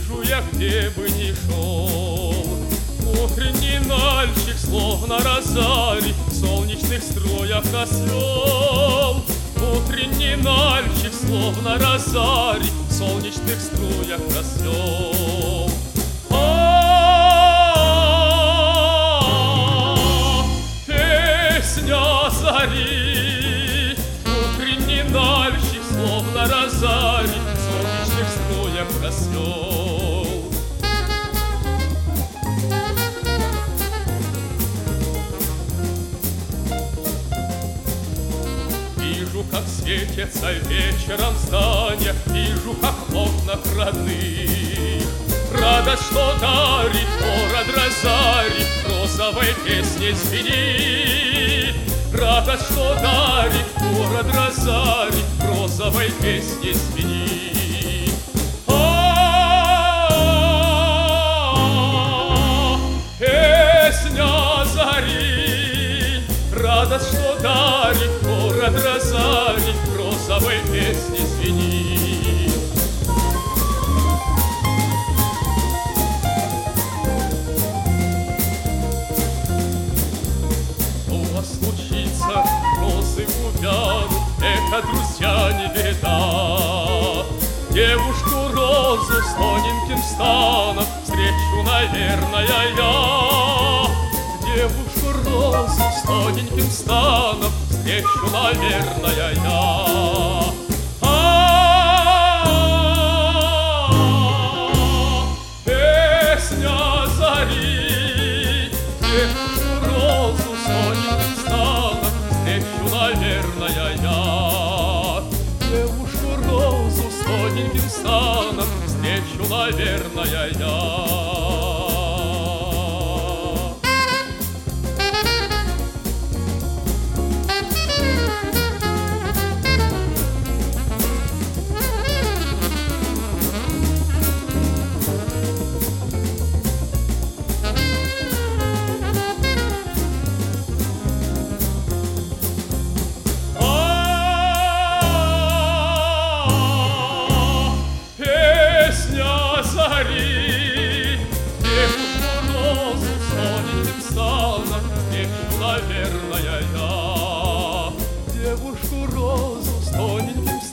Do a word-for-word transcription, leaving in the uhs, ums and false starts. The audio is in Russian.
вижу я, где бы ни шел. Утренний нальчик, словно розарий, в солнечных струях освел. Утренний нальчик, словно розарий, в солнечных струях освел. А, песня зари, утренний нальчик, словно розарий, в солнечных струях освел. Вижу, как светятся вечером здания, вижу, как в окнах родных радость, что дарит город розарий, розовой песней звенит. Радость, что дарит город розарий, розовой песней звенит. А, песня зари, радость, что дарит город розарий, розовой песней звенит. У вас случится, розы увянут, это, друзья, не беда. Девушку розу с тоненьким станом встречу, наверное, я. Девушку розу с тоненьким станом встречу, наверное, я. А, песня зари, девушку розу с тоненьким станом встречу, наверное, я. Девушку розу с тоненьким станом встречу, наверное, я. Наверное,